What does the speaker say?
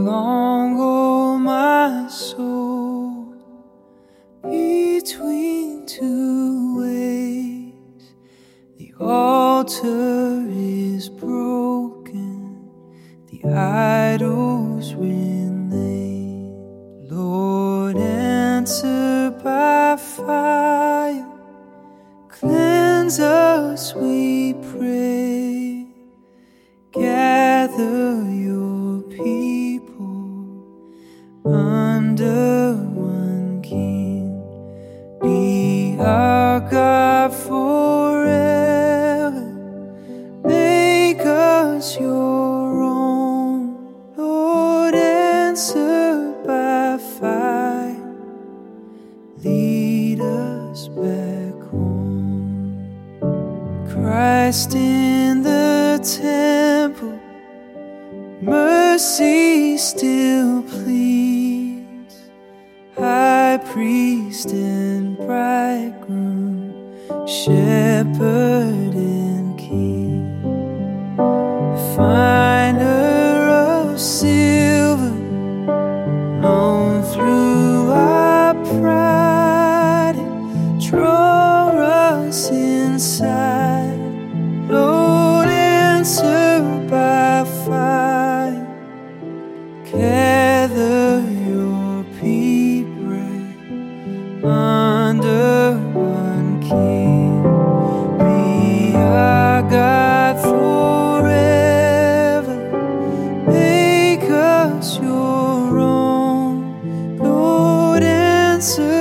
long, oh my soul, between two ways. The altar is broken, the idols when they, Lord, answer by fire. Cleanse us, we pray. Gather your people under one King. Be our God forever. Make us your own. Lord, answer by fire. Lead us back home. Christ in the temple, mercy still pleads. High priest and bridegroom, shepherd and king. Refiner of silver, known through our pride, draw us inside. Lord, answer by fire. Gather your people under one King. Be our God forever. Make us your own. Lord, answer